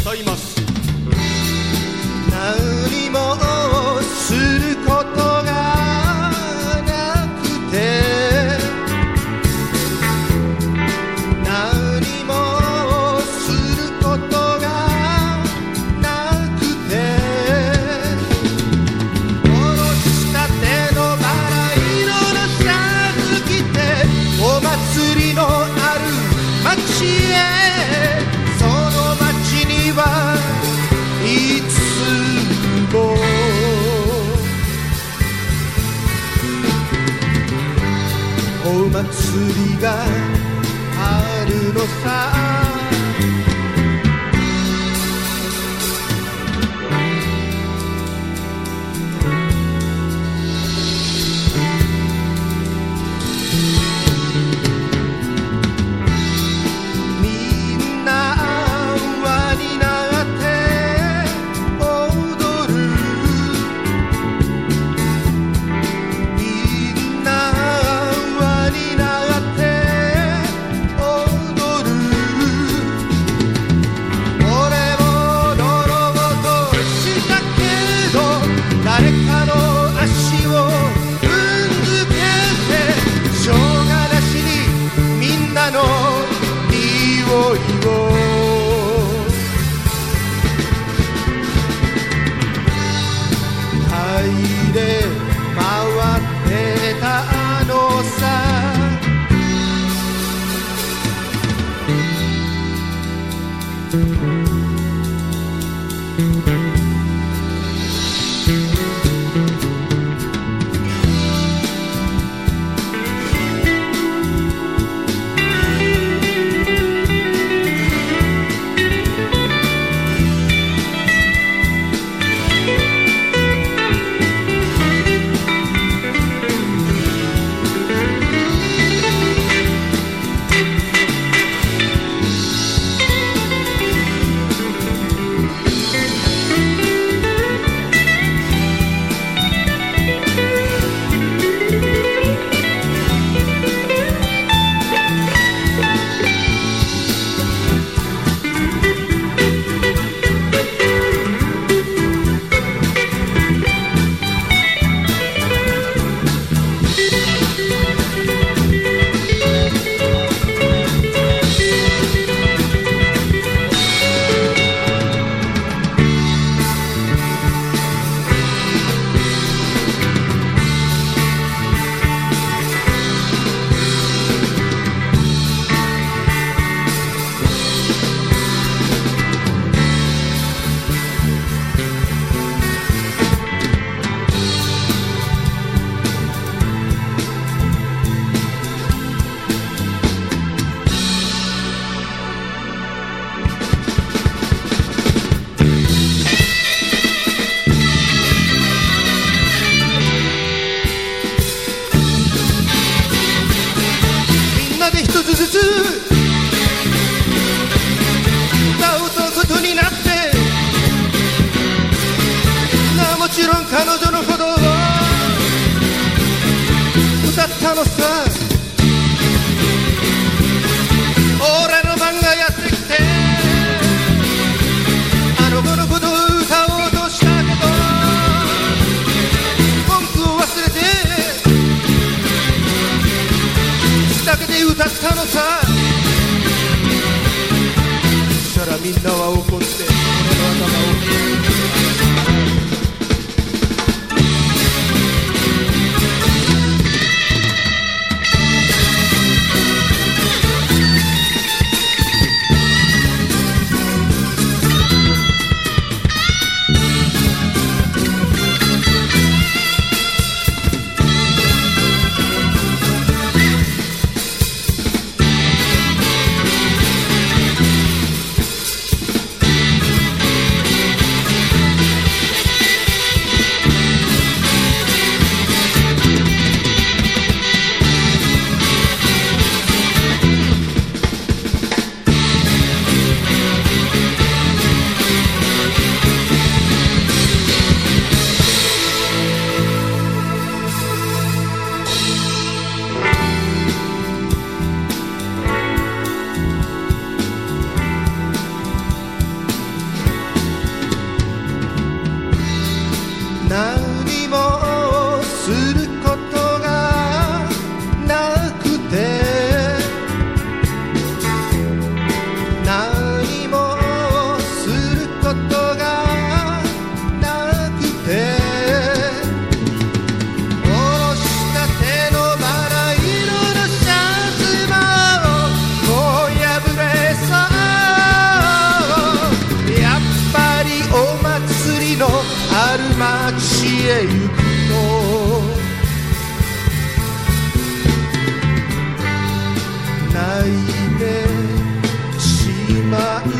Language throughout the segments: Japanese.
歌います。 何もすることがなくて、何もすることがなくて、おろしたてのバラ色のシャツ着てお祭りのある街へ、その街にはいつもお祭りがあるのさ。誰かの足を踏んづけて、しょうがなしにみんなの匂いを嗅いで回ってたのさ。一つずつ歌うとことになって、もちろん彼女のことを歌ったのさ。俺の番がやってきて、あの子のことを歌おうとしたけど、文句を忘れてだけで歌ったのさ。そしたらみんなは怒って俺の頭を何もすることがなくて何もすることがなくておろしたてのバラ色のシャツももう破れそうやっぱりお祭りのある街へ行くと泣いてしまう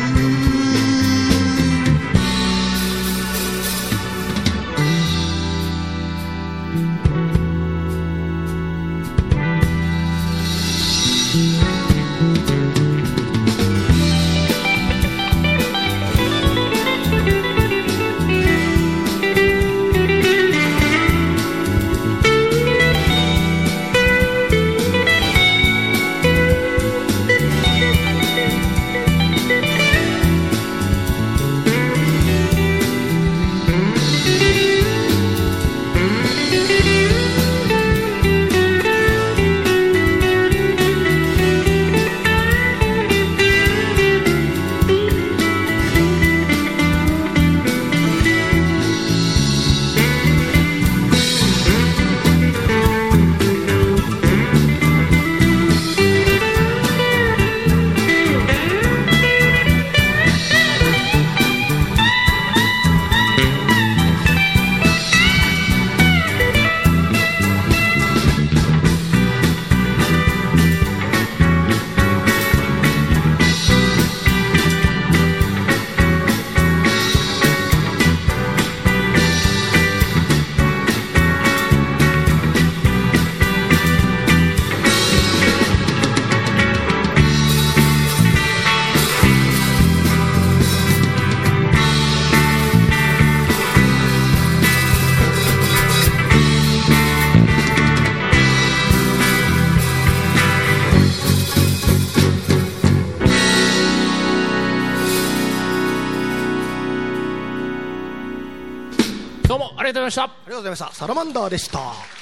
どうもありがとうございました。 ありがとうございました。サラマンダーでした。